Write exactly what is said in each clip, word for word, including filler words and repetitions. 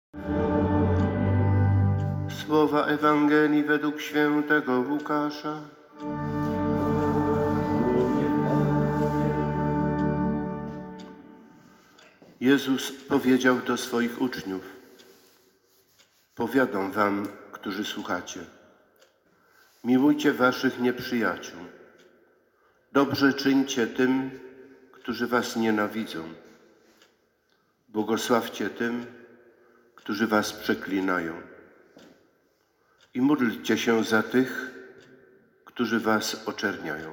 Słowa Ewangelii według świętego Łukasza. Jezus powiedział do swoich uczniów: powiadam wam, którzy słuchacie, miłujcie waszych nieprzyjaciół, dobrze czyńcie tym, którzy was nienawidzą, błogosławcie tym, którzy was przeklinają i módlcie się za tych, którzy was oczerniają.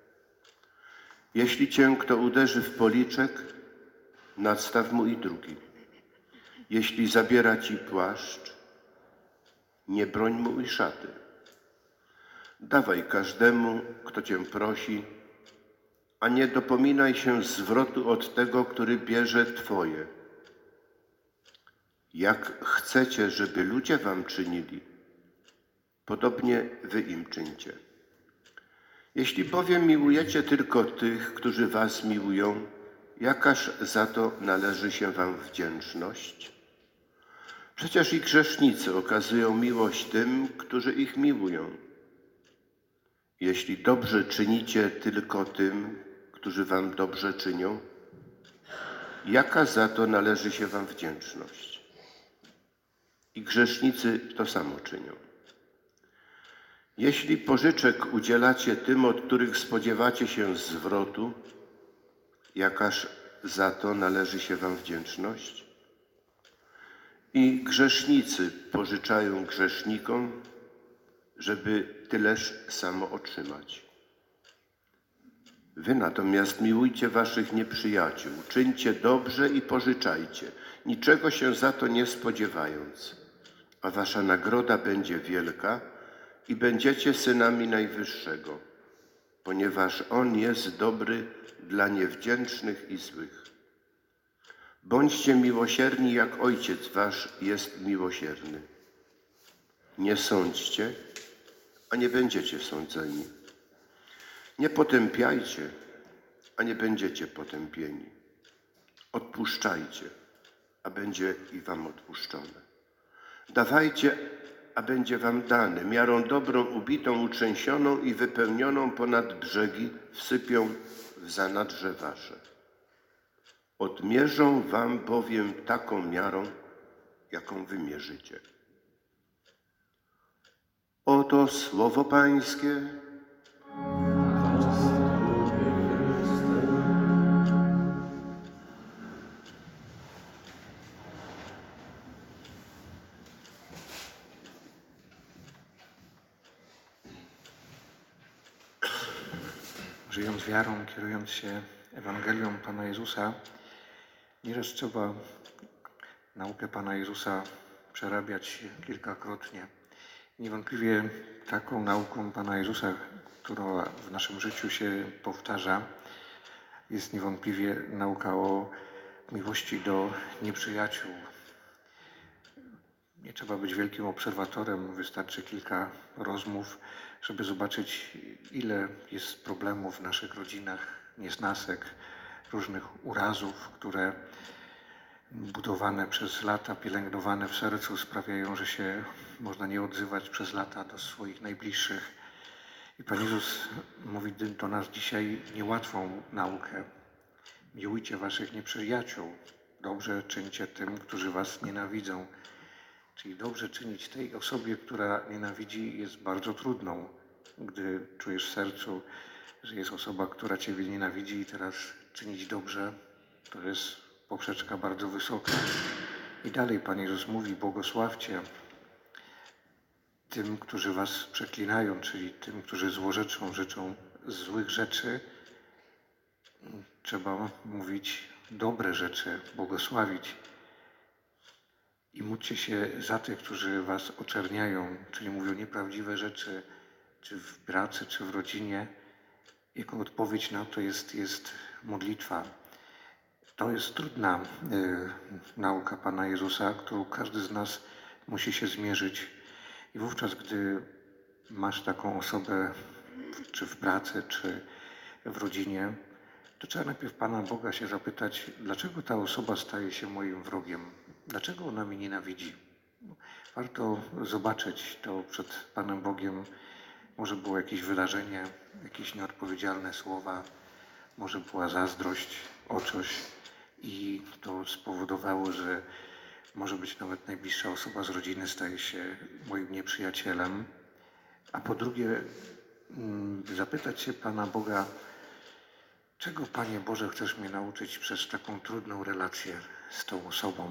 Jeśli cię kto uderzy w policzek, nadstaw mu i drugi. Jeśli zabiera ci płaszcz, nie broń mu i szaty. Dawaj każdemu, kto cię prosi, a nie dopominaj się zwrotu od tego, który bierze twoje. Jak chcecie, żeby ludzie wam czynili, podobnie wy im czyńcie. Jeśli bowiem miłujecie tylko tych, którzy was miłują, jakaż za to należy się wam wdzięczność? Przecież i grzesznicy okazują miłość tym, którzy ich miłują. Jeśli dobrze czynicie tylko tym, którzy wam dobrze czynią, jaka za to należy się wam wdzięczność? I grzesznicy to samo czynią. Jeśli pożyczek udzielacie tym, od których spodziewacie się zwrotu, jakaż za to należy się wam wdzięczność? I grzesznicy pożyczają grzesznikom, żeby tyleż samo otrzymać. Wy natomiast miłujcie waszych nieprzyjaciół, czyńcie dobrze i pożyczajcie, niczego się za to nie spodziewając, a wasza nagroda będzie wielka i będziecie synami Najwyższego, ponieważ On jest dobry dla niewdzięcznych i złych. Bądźcie miłosierni, jak Ojciec wasz jest miłosierny. Nie sądźcie, a nie będziecie sądzeni. Nie potępiajcie, a nie będziecie potępieni. Odpuszczajcie, a będzie i wam odpuszczone. Dawajcie, a będzie wam dane, miarą dobrą, ubitą, utrzęsioną i wypełnioną ponad brzegi, wsypią w zanadrze wasze. Odmierzą wam bowiem taką miarą, jaką wymierzycie. Oto słowo Pańskie. Żyjąc wiarą, kierując się Ewangelią Pana Jezusa, nieraz trzeba naukę Pana Jezusa przerabiać kilkakrotnie. Niewątpliwie taką nauką Pana Jezusa, która w naszym życiu się powtarza, jest niewątpliwie nauka o miłości do nieprzyjaciół. Nie trzeba być wielkim obserwatorem, wystarczy kilka rozmów, żeby zobaczyć, ile jest problemów w naszych rodzinach, niesnasek, różnych urazów, które budowane przez lata, pielęgnowane w sercu sprawiają, że się można nie odzywać przez lata do swoich najbliższych. I Pan Jezus mówi do nas dzisiaj niełatwą naukę. Miłujcie waszych nieprzyjaciół, dobrze czyńcie tym, którzy was nienawidzą. Czyli dobrze czynić tej osobie, która nienawidzi, jest bardzo trudną, gdy czujesz w sercu, że jest osoba, która ciebie nienawidzi i teraz czynić dobrze, to jest poprzeczka bardzo wysoka. I dalej Pan Jezus mówi, błogosławcie tym, którzy was przeklinają, czyli tym, którzy złorzeczą, życzą złych rzeczy. Trzeba mówić dobre rzeczy, błogosławić. I módlcie się za tych, którzy was oczerniają, czyli mówią nieprawdziwe rzeczy, czy w pracy, czy w rodzinie. Jako odpowiedź na to jest, jest modlitwa. To jest trudna y, nauka Pana Jezusa, którą każdy z nas musi się zmierzyć. I wówczas, gdy masz taką osobę, czy w pracy, czy w rodzinie, to trzeba najpierw Pana Boga się zapytać, dlaczego ta osoba staje się moim wrogiem. dlaczego ona mnie nienawidzi? Warto zobaczyć to przed Panem Bogiem. Może było jakieś wydarzenie, jakieś nieodpowiedzialne słowa, może była zazdrość o coś i to spowodowało, że może być nawet najbliższa osoba z rodziny staje się moim nieprzyjacielem. A po drugie, mm, zapytać się Pana Boga, czego, Panie Boże, chcesz mnie nauczyć przez taką trudną relację z tą osobą?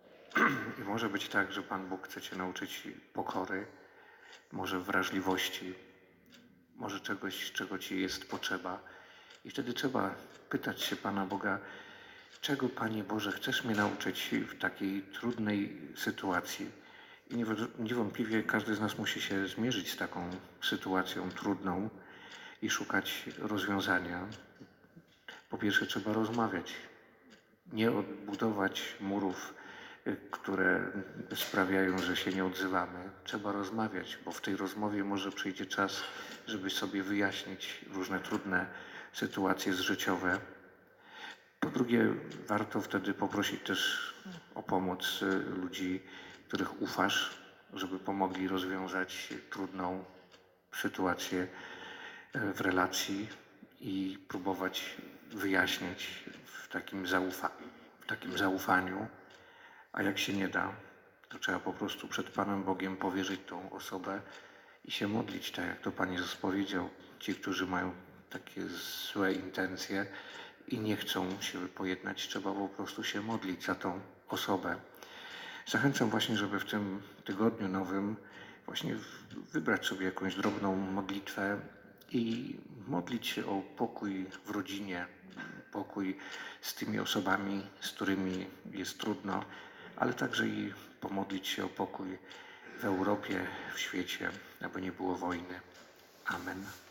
I może być tak, że Pan Bóg chce Cię nauczyć pokory, może wrażliwości, może czegoś, czego Ci jest potrzeba. I wtedy trzeba pytać się Pana Boga, czego, Panie Boże, chcesz mnie nauczyć w takiej trudnej sytuacji. I niewątpliwie każdy z nas musi się zmierzyć z taką sytuacją trudną i szukać rozwiązania. Po pierwsze, trzeba rozmawiać, nie odbudować murów, które sprawiają, że się nie odzywamy. Trzeba rozmawiać, bo w tej rozmowie może przyjdzie czas, żeby sobie wyjaśnić różne trudne sytuacje życiowe. Po drugie, warto wtedy poprosić też o pomoc ludzi, których ufasz, żeby pomogli rozwiązać trudną sytuację w relacji i próbować wyjaśnić w takim, zaufa- w takim zaufaniu. A jak się nie da, to trzeba po prostu przed Panem Bogiem powierzyć tą osobę i się modlić, tak jak to Pan Jezus powiedział. Ci, którzy mają takie złe intencje i nie chcą się pojednać, trzeba po prostu się modlić za tą osobę. Zachęcam właśnie, żeby w tym tygodniu nowym właśnie wybrać sobie jakąś drobną modlitwę i modlić się o pokój w rodzinie, pokój z tymi osobami, z którymi jest trudno, ale także i pomodlić się o pokój w Europie, w świecie, aby nie było wojny. Amen.